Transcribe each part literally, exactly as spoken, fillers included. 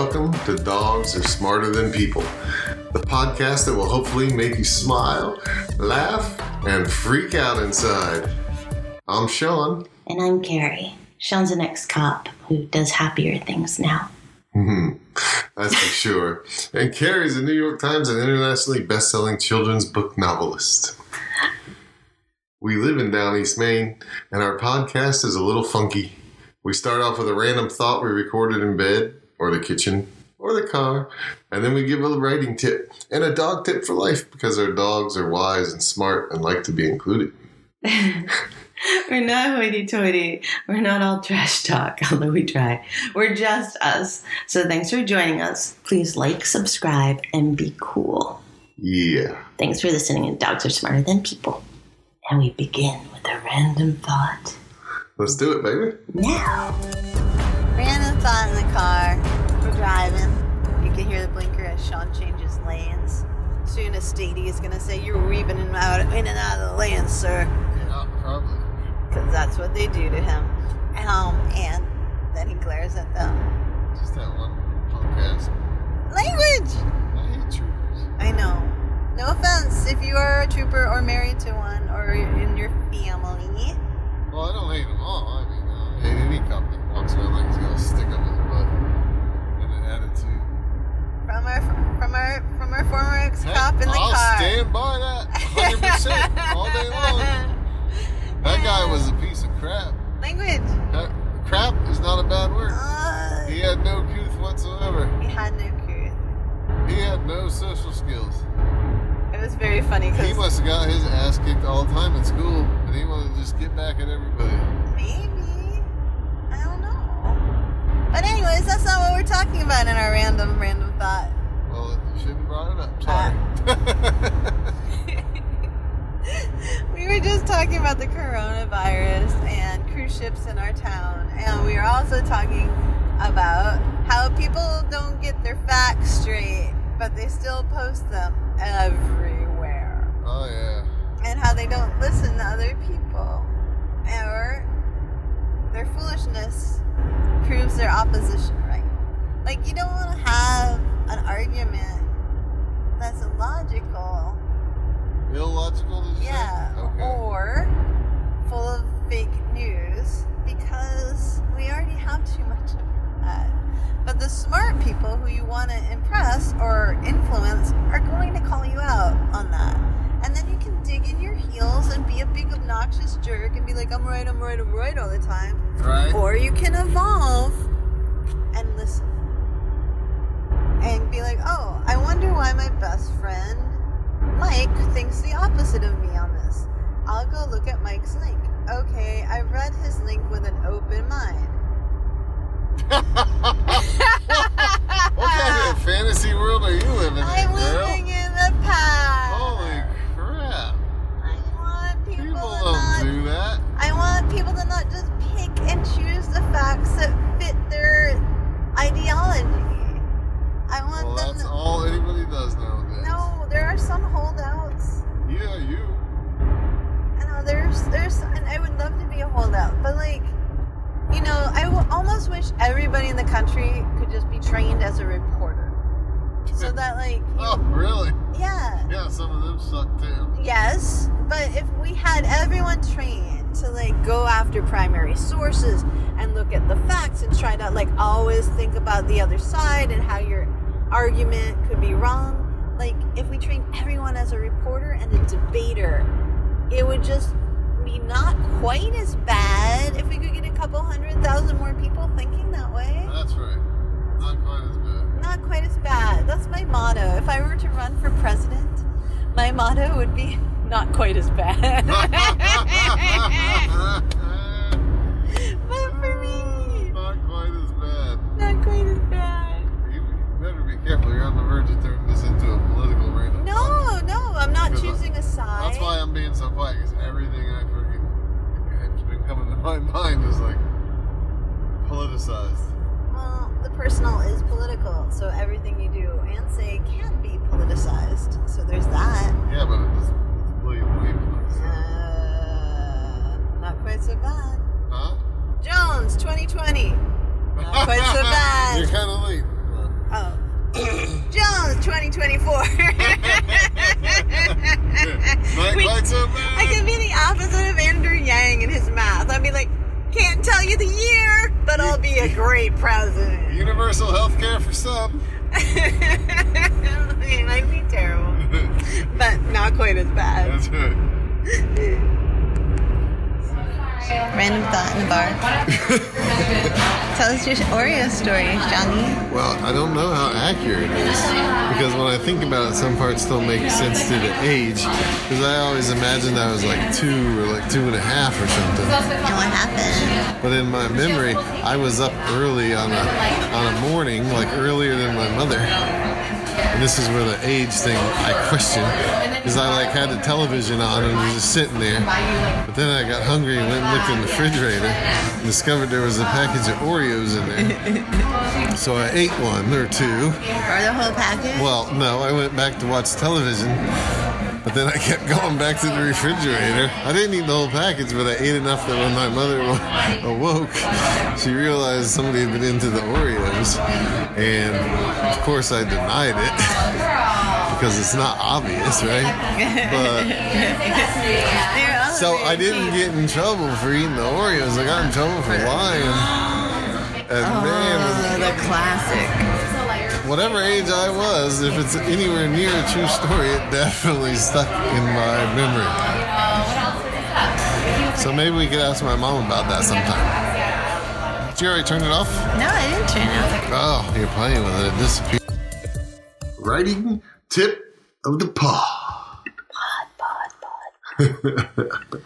welcome to Dogs Are Smarter Than People, the podcast that will hopefully make you smile, laugh, and freak out inside. I'm Sean. And I'm Carrie. Sean's an ex-cop who does happier things now. Mm-hmm. That's for sure. And Carrie's a New York Times and internationally best-selling children's book novelist. We live in Down East Maine, and our podcast is a little funky. We start off with a random thought we recorded in bed, or the kitchen, or the car, and then we give a writing tip and a dog tip for life because our dogs are wise and smart and like to be included. We're not hoity-toity. We're not all trash talk, although we try. We're just us. So thanks for joining us. Please like, subscribe, and be cool. Yeah. Thanks for listening to Dogs Are Smarter Than People. And we begin with a random thought. Let's do it, baby. Now. Random thought in the car. We're driving. You can hear the blinker as Sean changes lanes. Soon as Stady is going to say, "You're weaving in and out, in and out of the lanes, sir." Yeah, probably. Because that's what they do to him. Um, and then he glares at them. Just that one podcast. Language! I hate troopers. I know. No offense if you are a trooper or married to one or in your family. Well, I don't hate them all. I mean, I hate any cop that walks around like he's got a stick up his butt and an attitude. From our from our from our former ex-cop in the I'll car. I'll stand by that one hundred percent all day long. That guy was a piece of crap. Language. That, crap is not a bad word. Uh, He had no couth whatsoever. he had no couth. He had no social skills. It was very funny because He must have got his ass kicked all the time in school, and he wanted to just get back at everybody. maybe, I don't know. But anyways, that's not what we're talking about in our random random thought. Well, you shouldn't have brought it up. Sorry. We were just talking about the coronavirus and cruise ships in our town, and we were also talking about how people don't get their facts straight, but they still post them everywhere. Oh, yeah. And how they don't listen to other people. Or their foolishness proves their opposition right. Like, you don't want to have an argument that's illogical. Illogical, did you Yeah. say? Okay. Or full of fake news, because we already have too much of that. But the smart people who you want to impress or influence are going to call you out on that. And then you can dig in your heels and be a big obnoxious jerk and be like, I'm right, I'm right, I'm right all the time. Right. Or you can evolve and listen. And be like, oh, I wonder why my best friend Mike thinks the opposite of me on this. I'll go look at Mike's link. Okay, I read his link with an open mind. What kind of fantasy world are you living in, I'm girl? living in the past. Holy crap. I want people, People to don't not. do that. I want people to not just pick and choose the facts that fit their ideology. I want Well, them. that's to, all anybody does nowadays. No, there are some holdouts. Yeah, you. I know there's there's and I would love to be a holdout, but like, you know, I w- almost wish everybody in the country could just be trained as a reporter, so that like, you, Oh, really? yeah, Yeah, some of them suck too. yes, but if we had everyone trained to like go after primary sources and look at the facts and try to like always think about the other side and how your argument could be wrong. Like, if we trained everyone as a reporter and a debater, it would just be not quite as bad if we could get a couple hundred thousand more people thinking that way. That's right. Not quite as bad. Not quite as bad. That's my motto. If I were to run for president, my motto would be not quite as bad. But for me, Not quite as bad. not quite as bad. You better be careful. You're on the verge of turning this into a political random. No, no, I'm not Because choosing a side. That's why I'm being so quiet, because everything I freaking has been coming to my mind is like politicized. Well, the personal is political, so everything you do and say can be politicized. So there's that. Yeah, but it's completely politicized. Uh, not quite so bad. Huh? Jones, twenty twenty. Not quite so bad. You're kind of late. couldn't tell you the year, but I'll be a great president. Universal health care for some. It might be terrible, but not quite as bad. That's right. Random thought in the bar. Tell us your Oreo story, Johnny. Well, I don't know how accurate it is, because when I think about it, some parts don't make sense to the age, because I always imagined I was like two or like two and a half or something. And what happened? But in my memory, I was up early on a on a morning, like earlier than my mother. And this is where the age thing I question, because I like had the television on and was just sitting there. But then I got hungry and went and looked in the refrigerator and discovered there was a package of Oreos in there. So I ate one or two. Or the whole package? Well, no, I went back to watch television. But then I kept going back to the refrigerator. I didn't eat the whole package, but I ate enough that when my mother awoke, she realized somebody had been into the Oreos. And, of course, I denied it because it's not obvious, right? But so I didn't get in trouble for eating the Oreos. I got in trouble for lying. And, oh, man, the classic. Whatever age I was, if it's anywhere near a true story, it definitely stuck in my memory. So maybe we could ask my mom about that sometime. Did you already turn it off? No, I didn't turn it off. Oh, you're playing with it. It disappeared. Writing tip of the pod. Pod, pod, pod.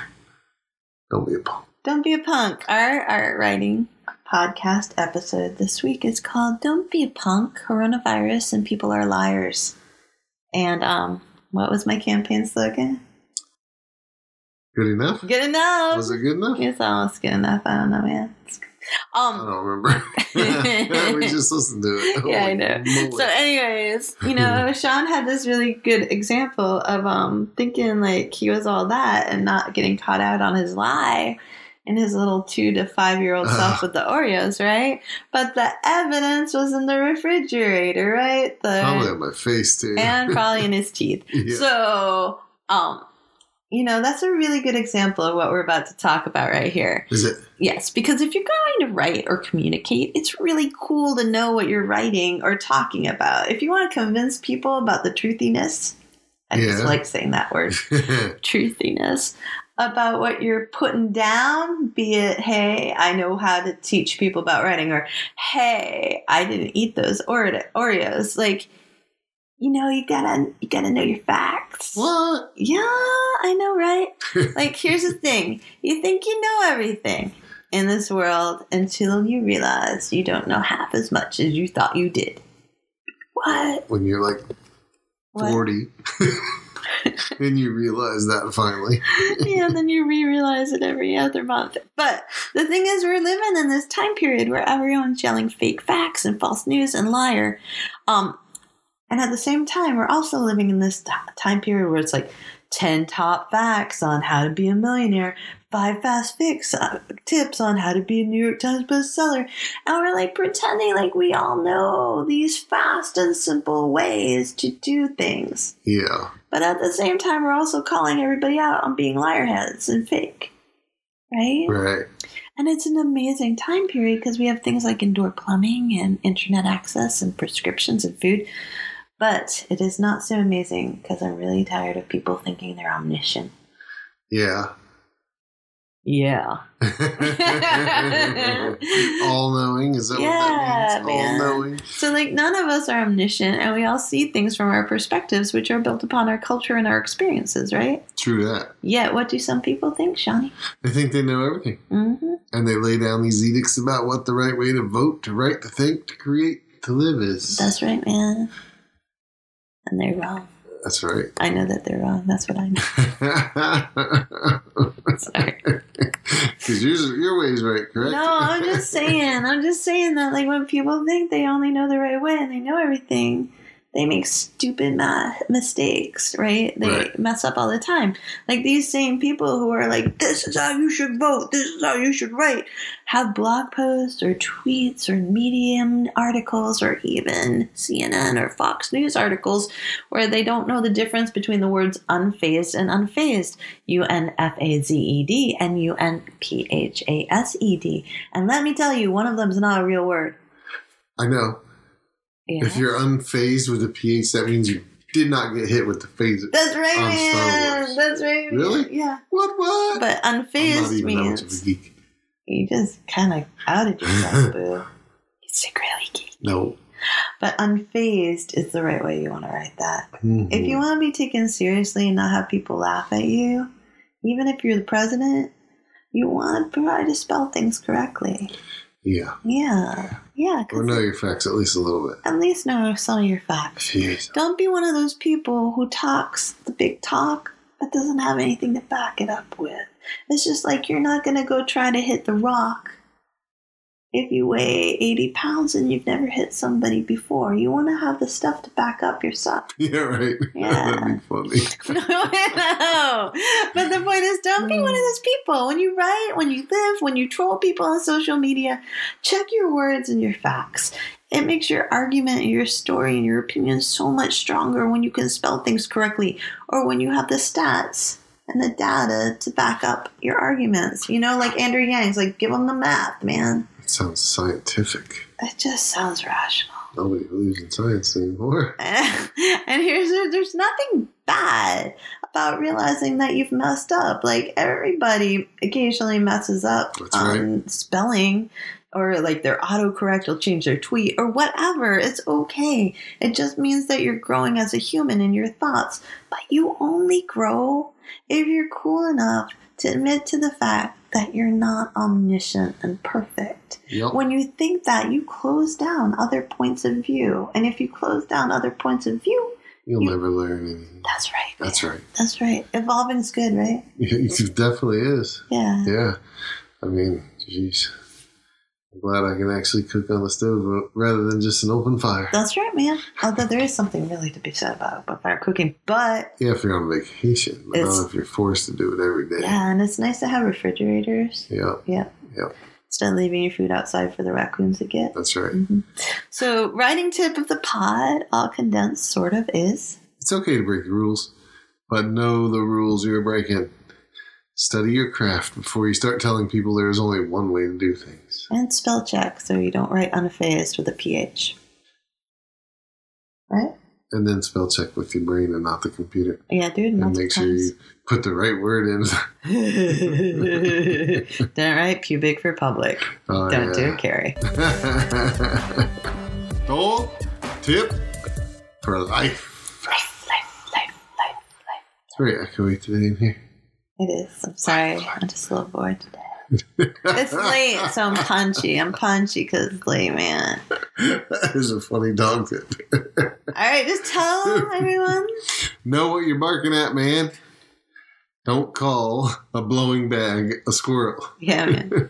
Don't be a punk. Don't be a punk. Our art writing podcast episode this week is called Don't Be a Punk, Coronavirus and People Are Liars. And um, what was my campaign slogan? Good enough? Good enough. Was it good enough? It's almost good enough. I don't know, man. Um, I don't remember. We just listened to it. Yeah, I know. Moly. So anyways, you know, Sean had this really good example of um thinking like he was all that and not getting caught out on his lie and his little two to five year old self with the Oreos, right? But the evidence was in the refrigerator, right? The, probably on my face too. And probably in his teeth. Yeah. So, um, you know, that's a really good example of what we're about to talk about right here. Is it? Yes, because if you're going to write or communicate, it's really cool to know what you're writing or talking about. If you want to convince people about the truthiness, I Yeah. just like saying that word, truthiness, about what you're putting down, be it, hey, I know how to teach people about writing, or hey, I didn't eat those Oreos. Like, you know, you gotta you gotta know your facts. What? Yeah, I know, right? Like, here's the thing. You think you know everything in this world until you realize you don't know half as much as you thought you did. What? When you're like What? forty. And you realize that finally. Yeah, then you re-realize it every other month. But the thing is, we're living in this time period where everyone's yelling fake facts and false news and liar. Um, and at the same time, we're also living in this t- time period where it's like ten top facts on how to be a millionaire, five fast fix uh, tips on how to be a New York Times bestseller. And we're like pretending like we all know these fast and simple ways to do things. Yeah. But at the same time, we're also calling everybody out on being liarheads and fake. Right? Right. And it's an amazing time period because we have things like indoor plumbing and internet access and prescriptions and food. But it is not so amazing because I'm really tired of people thinking they're omniscient. Yeah. Yeah. All knowing, is that Yeah, what that means? man. All knowing. So, like, none of us are omniscient, and we all see things from our perspectives, which are built upon our culture and our experiences, right? True that. Yet, what do some people think, Shawnee? They think they know everything. Mm-hmm. And they lay down these edicts about what the right way to vote, to write, to think, to create, to live is. That's right, man. And they're wrong. That's right. I know that they're wrong. That's what I know. Sorry. Because your, your way is right, correct? No, I'm just saying. I'm just saying that, like, when people think they only know the right way and they know everything, they make stupid math mistakes, right? They Right. mess up all the time. Like these same people who are like, this is how you should vote, this is how you should write, have blog posts or tweets or Medium articles or even C N N or Fox News articles where they don't know the difference between the words unfazed and unfazed. U N F A Z E D and U N P H A S E D. And let me tell you, one of them is not a real word. I know. Yeah. If you're unfazed with a P H, that means you did not get hit with the phaser. That's right, on Star man. Wars. That's right. man. Really? Yeah. What, what? But I'm not unfazed even that much of a means geek. you just kind of outed yourself, boo. You secretly geek. No. But unfazed is the right way you want to write that. Mhm. If you want to be taken seriously and not have people laugh at you, even if you're the president, you want to try to spell things correctly. Yeah. Yeah. Yeah. 'cause Or know your facts at least a little bit. at least know some of your facts. Jeez. Don't be one of those people who talks the big talk but doesn't have anything to back it up with. It's just like you're not going to go try to hit the rock if you weigh eighty pounds and you've never hit somebody before. You want to have the stuff to back up yourself. Yeah, right. Yeah. That'd be funny. No, no. But the point is, don't be one of those people. When you write, when you live, when you troll people on social media, check your words and your facts. It makes your argument and your story and your opinion so much stronger when you can spell things correctly or when you have the stats and the data to back up your arguments. You know, like Andrew Yang's like, give them the math, man. It sounds scientific. It just sounds rational. Nobody believes in science anymore. And here's there's nothing bad about realizing that you've messed up. Like everybody occasionally messes up That's on spelling, or like their autocorrect will change their tweet or whatever. It's okay. It just means that you're growing as a human in your thoughts. But you only grow if you're cool enough to admit to the fact that you're not omniscient and perfect. Yep. When you think that, you close down other points of view. And if you close down other points of view, You'll you- never learn anything. that's right. That's right. That's right. Evolving's good, right? It definitely is. Yeah. Yeah. I mean, jeez. I'm glad I can actually cook on the stove rather than just an open fire. That's right, man. Although there is something really to be said about, about fire cooking. But, Yeah, if you're on vacation, but It's- not if you're forced to do it every day. yeah, and it's nice to have refrigerators. Yeah, Yeah. yeah, Instead of leaving your food outside for the raccoons to get. that's right. Mhm. So, writing tip of the pod, all condensed, sort of, is... It's okay to break the rules, but know the rules you're breaking. Study your craft before you start telling people there is only one way to do things. And spell check so you don't write unfazed with a P H. Right? And then spell check with your brain and not the computer. Yeah, dude. And multiple make sure times. you put the right word in. Don't write pubic for public. Oh, Don't do yeah. it, Carrie. Goal tip for life. Life, life, life, life, life. It's very echoey today in here. It is. I'm sorry. I'm just a little bored today. It's late, so I'm punchy. I'm punchy because it's late, man. That is a funny dog tip. All right, just tell everyone. Know what you're barking at, man. Don't call a blowing bag a squirrel. Yeah, man.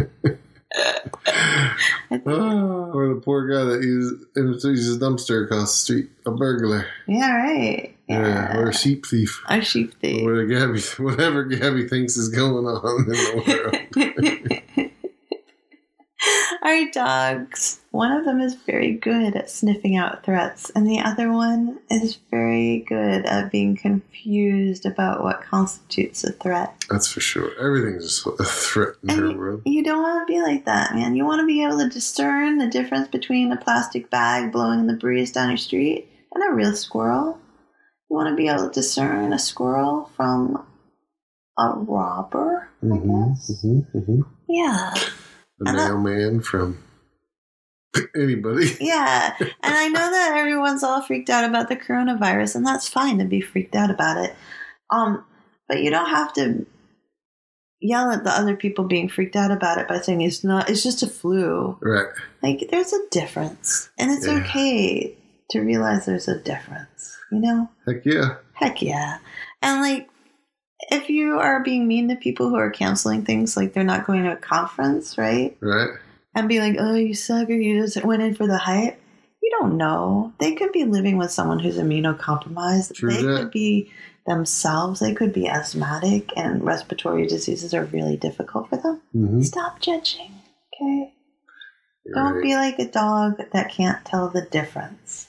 Oh, or the poor guy that uses, uses a dumpster across the street. A burglar. Yeah, right. Yeah. Yeah. Or a sheep thief. Our sheep thief. Or Gabby, whatever Gabby thinks is going on in the world. Our dogs, one of them is very good at sniffing out threats, and the other one is very good at being confused about what constitutes a threat. That's for sure. Everything's a threat in And her you, world. you don't want to be like that, man. You want to be able to discern the difference between a plastic bag blowing in the breeze down your street and a real squirrel. You want to be able to discern a squirrel from a robber, I Mm-hmm, guess. mm-hmm, mm-hmm. Yeah. A And I- mailman from anybody. Yeah, and I know that everyone's all freaked out about the coronavirus, and that's fine to be freaked out about it. Um, but you don't have to yell at the other people being freaked out about it by saying it's not. It's just a flu. Right. Like there's a difference, and it's Yeah. okay to realize there's a difference. You know? Heck yeah. Heck yeah. And like, if you are being mean to people who are canceling things, like they're not going to a conference, right? Right. And be like, oh, you suck, or you just went in for the hype. You don't know. They could be living with someone who's immunocompromised. True they that. could be themselves. They could be asthmatic, and respiratory diseases are really difficult for them. Mm-hmm. Stop judging, okay? Don't Right. be like a dog that can't tell the difference.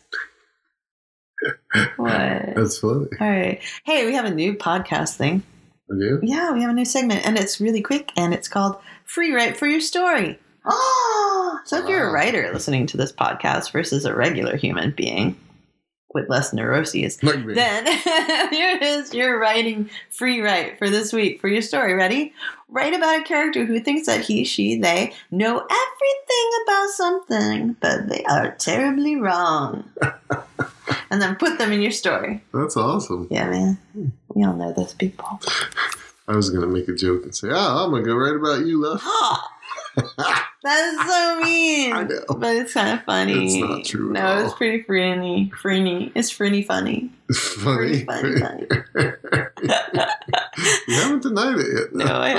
What? That's funny. All right. Hey, we have a new podcast thing. I do? Yeah, we have a new segment, and it's really quick, and it's called Free Write for Your Story. Oh, so if you're a Wow. writer listening to this podcast versus a regular human being with less neuroses, Like me. then here it is. You're writing free write for this week for your story. Ready? Write about a character who thinks that he, she, they know everything about something, but they are terribly wrong. And then put them in your story. That's awesome. Yeah, man. We all know those people. I was going to make a joke and say, oh, I'm going to go write about you, love. That is so mean. I know. But it's kind of funny. It's not true at No, all. it's pretty frinny. Frinny. It's frinny funny. Funny. Funny, funny. You haven't denied it yet. No, I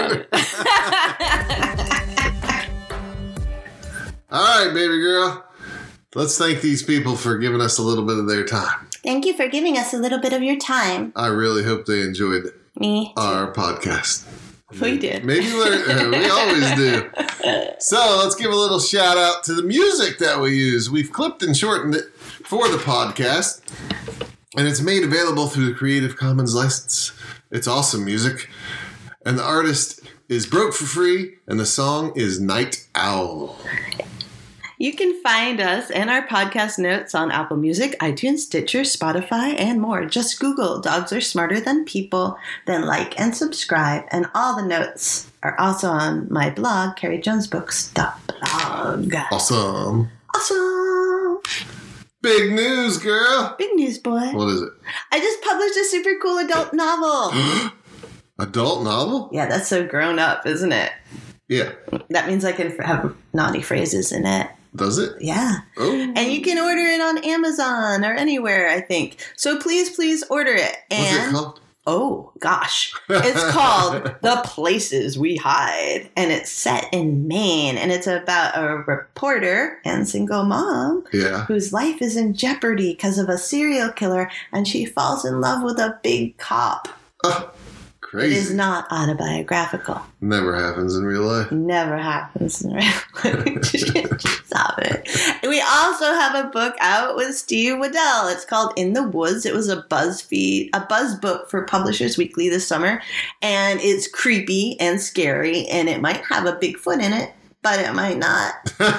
haven't. All right, baby girl. Let's thank these people for giving us a little bit of their time. Thank you for giving us a little bit of your time. I really hope they enjoyed Me. our podcast. We did. Maybe learn, we always do. So let's give a little shout out to the music that we use. We've clipped and shortened it for the podcast, and it's made available through the Creative Commons license. It's awesome music, and the artist is Broke for Free, and the song is Night Owl. You can find us and our podcast notes on Apple Music, iTunes, Stitcher, Spotify, and more. Just Google Dogs Are Smarter Than People, then like and subscribe. And all the notes are also on my blog, carrie jones books dot blog. Awesome. Awesome. Big news, girl. Big news, boy. What is it? I just published a super cool adult novel. Adult novel? Yeah, that's so grown up, isn't it? Yeah. That means I can have naughty phrases in it. Does it? Yeah. Oh. And you can order it on Amazon or anywhere, I think. So please, please order it. What's And it called? oh, gosh. It's called The Places We Hide. And it's set in Maine. And it's about a reporter and single mom Yeah. whose life is in jeopardy because of a serial killer. And she falls in love with a big cop. Oh, It crazy. is not autobiographical. Never happens in real life. Never happens in real life. Stop it. And we also have a book out with Steve Waddell. It's called In the Woods. It was a BuzzFeed, a Buzz book for Publishers Weekly this summer. And it's creepy and scary. And it might have a Bigfoot in it, but it might not.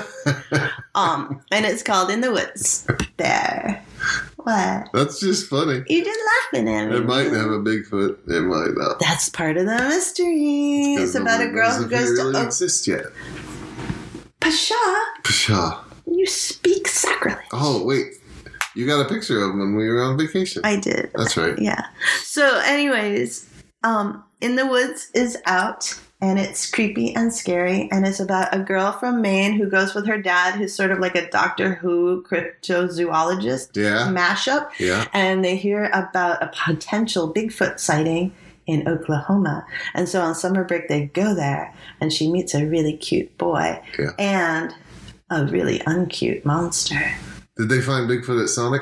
Um, and it's called In the Woods. There. What? That's just funny. You're just laughing at me. It might have a Bigfoot. It might not. That's part of the mystery. It's about a girl who goes really to oh, exist yet. Pasha. Pshaw. You speak sacrilege. Oh wait, you got a picture of him when we were on vacation. I did. That's right. Yeah. So, anyways, um, In the Woods is out, and it's creepy and scary, and it's about a girl from Maine who goes with her dad, who's sort of like a Doctor Who cryptozoologist Yeah. mashup, Yeah. and they hear about a potential Bigfoot sighting in Oklahoma. And so on summer break, they go there, and she meets a really cute boy Yeah. and a really uncute monster. Did they find Bigfoot at Sonic?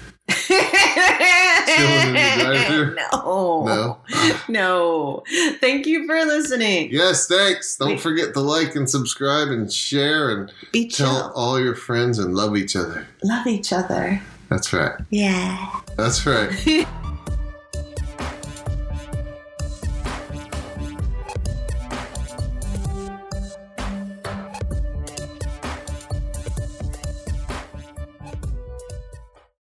Chilling in the drive-thru? No. No. No. Thank you for listening. Yes, thanks. Don't Wait. forget to like and subscribe and share and Be chill. tell all your friends and love each other. Love each other. That's right. Yeah. That's right.